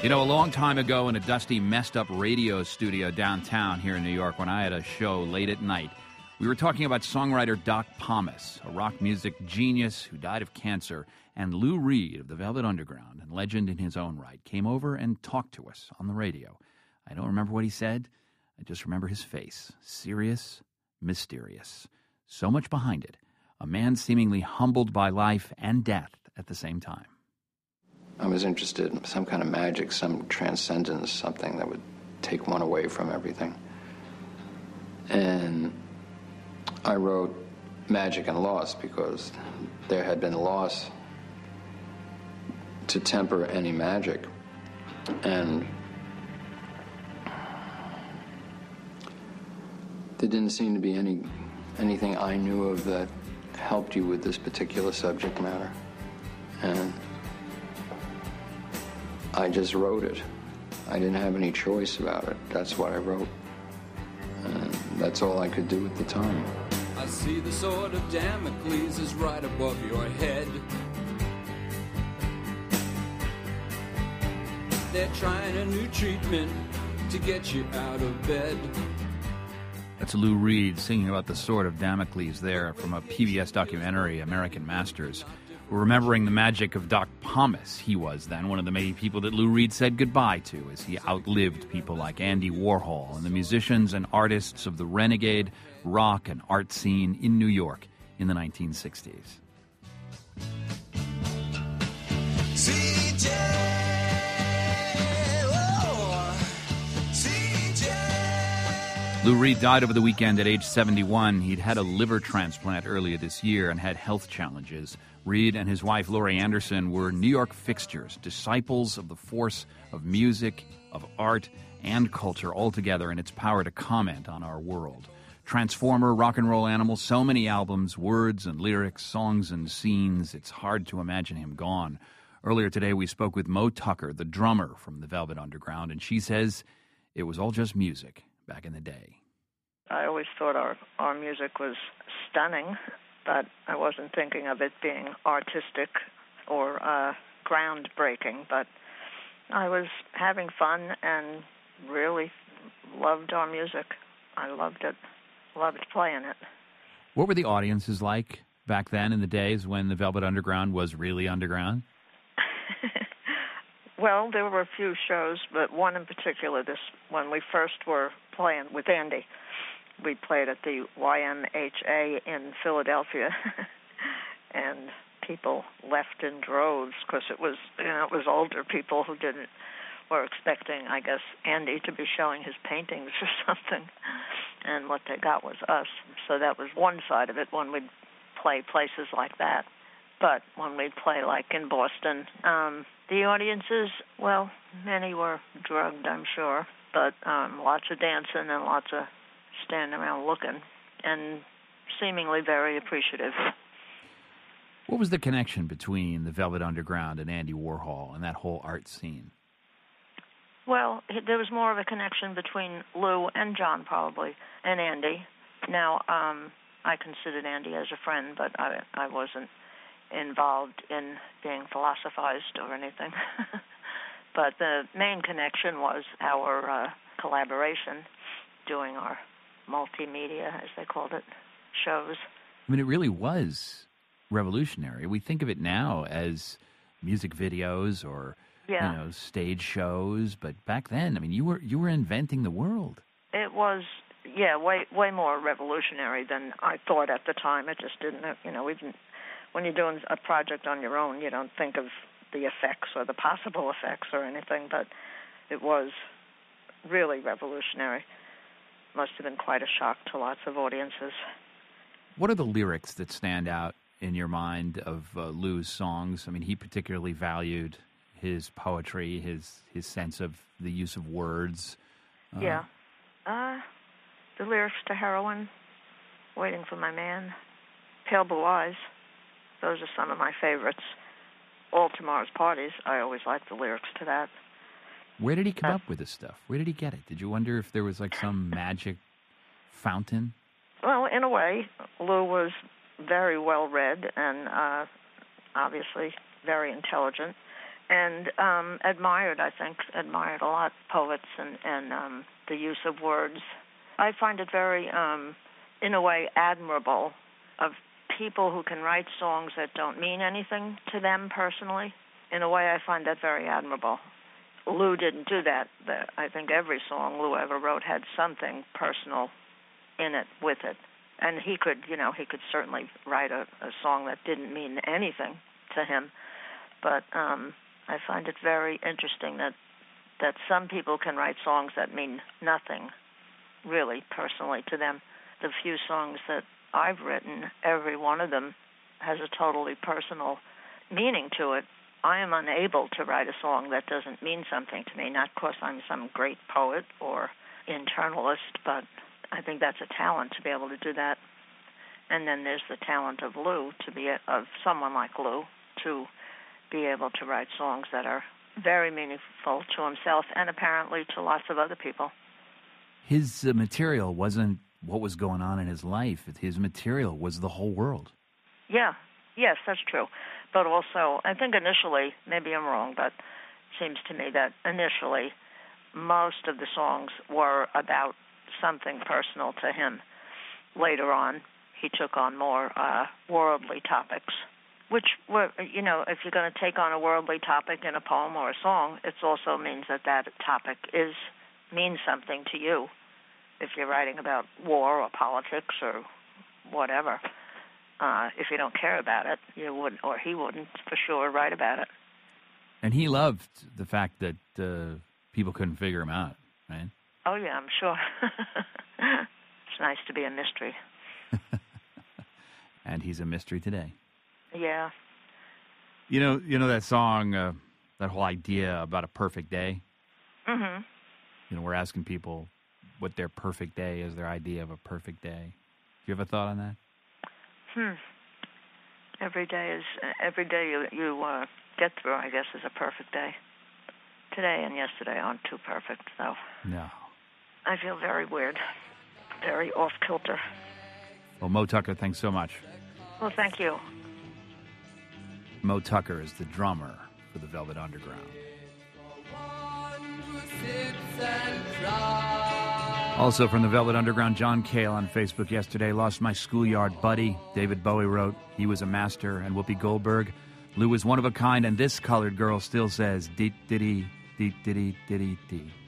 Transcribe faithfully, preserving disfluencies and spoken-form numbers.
You know, a long time ago in a dusty, messed-up radio studio downtown here in New York, when I had a show late at night, we were talking about songwriter Doc Pomus, a rock music genius who died of cancer, and Lou Reed of the Velvet Underground, and legend in his own right, came over and talked to us on the radio. I don't remember what he said. I just remember his face. Serious, mysterious. So much behind it. A man seemingly humbled by life and death at the same time. I was interested in some kind of magic, some transcendence, something that would take one away from everything. And I wrote Magic and Loss because there had been loss to temper any magic. And there didn't seem to be any anything I knew of that helped you with this particular subject matter. And I just wrote it. I didn't have any choice about it. That's what I wrote. And that's all I could do at the time. I see the sword of Damocles is right above your head. They're trying a new treatment to get you out of bed. That's Lou Reed singing about the sword of Damocles there from a P B S documentary, American Masters. We're remembering the magic of Doc Pomus. He was then one of the many people that Lou Reed said goodbye to as he outlived people like Andy Warhol and the musicians and artists of the renegade rock and art scene in New York in the nineteen sixties. C J, oh, C J. Lou Reed died over the weekend at age seventy-one. He'd had a liver transplant earlier this year and had health challenges. Reed and his wife, Laurie Anderson, were New York fixtures, disciples of the force of music, of art, and culture altogether and its power to comment on our world. Transformer, rock and roll animal, so many albums, words and lyrics, songs and scenes, it's hard to imagine him gone. Earlier today, we spoke with Moe Tucker, the drummer from the Velvet Underground, and she says it was all just music back in the day. I always thought our, our music was stunning, but I wasn't thinking of it being artistic or uh, groundbreaking. But I was having fun and really loved our music. I loved it, loved playing it. What were the audiences like back then in the days when the Velvet Underground was really underground? Well, there were a few shows, but one in particular, this when we first were playing with Andy. We played at the Y M H A in Philadelphia, and people left in droves because it was, you know, it was older people who didn't were expecting, I guess, Andy to be showing his paintings or something, and what they got was us. So that was one side of it when we'd play places like that. But when we'd play like in Boston, um, the audiences, well, many were drugged, I'm sure, but um, lots of dancing and lots of standing around looking, and seemingly very appreciative. What was the connection between the Velvet Underground and Andy Warhol and that whole art scene? Well, there was more of a connection between Lou and John, probably, and Andy. Now, um, I considered Andy as a friend, but I, I wasn't involved in being philosophized or anything. But the main connection was our uh, collaboration, doing our multimedia, as they called it, shows. I mean, it really was revolutionary. We think of it now as music videos or yeah. you know stage shows, but back then, I mean, you were you were inventing the world. It was, yeah, way way more revolutionary than I thought at the time. It just didn't, you know, we didn't. When you're doing a project on your own, you don't think of the effects or the possible effects or anything, but it was really revolutionary. Must have been quite a shock to lots of audiences. What are the lyrics that stand out in your mind of uh, Lou's songs? I mean, he particularly valued his poetry, his his sense of the use of words. Uh, yeah. Uh, the lyrics to Heroin, Waiting for My Man, Pale Blue Eyes, those are some of my favorites. All Tomorrow's Parties, I always liked the lyrics to that. Where did he come uh, up with this stuff? Where did he get it? Did you wonder if there was like some magic fountain? Well, in a way, Lou was very well read and uh, obviously very intelligent. and um, admired, I think, admired a lot poets and, and um, the use of words. I find it very, um, in a way, admirable of people who can write songs that don't mean anything to them personally. In a way, I find that very admirable. Lou didn't do that. I think every song Lou ever wrote had something personal in it, with it. And he could, you know, he could certainly write a, a song that didn't mean anything to him. But um, I find it very interesting that that some people can write songs that mean nothing, really, personally to them. The few songs that I've written, every one of them has a totally personal meaning to it. I am unable to write a song that doesn't mean something to me, not because I'm some great poet or internalist, but I think that's a talent to be able to do that. And then there's the talent of Lou, to be a, of someone like Lou, to be able to write songs that are very meaningful to himself and apparently to lots of other people. His uh, material wasn't what was going on in his life. His material was the whole world. Yeah, yes, that's true. But also, I think initially, maybe I'm wrong, but it seems to me that initially most of the songs were about something personal to him. Later on, he took on more uh, worldly topics, which were, you know, if you're going to take on a worldly topic in a poem or a song, it also means that that topic is means something to you. If you're writing about war or politics or whatever, uh, if you don't care about it, you wouldn't, or he wouldn't, for sure, write about it. And he loved the fact that uh, people couldn't figure him out, right? Oh, yeah, I'm sure. It's nice to be a mystery. And he's a mystery today. Yeah. You know, you know that song, uh, that whole idea about a perfect day? Mm-hmm. You know, we're asking people what their perfect day is, their idea of a perfect day. Do you have a thought on that? Hmm. Every day is every day you you uh, get through, I guess, is a perfect day. Today and yesterday aren't too perfect, though. No. I feel very weird, very off kilter. Well, Moe Tucker, thanks so much. Well, thank you. Moe Tucker is the drummer for the Velvet Underground. Also from the Velvet Underground, John Cale on Facebook yesterday. Lost my schoolyard buddy. David Bowie wrote, he was a master. And Whoopi Goldberg, Lou was one of a kind, and this colored girl still says, deet diddy, deet diddy, diddy dee.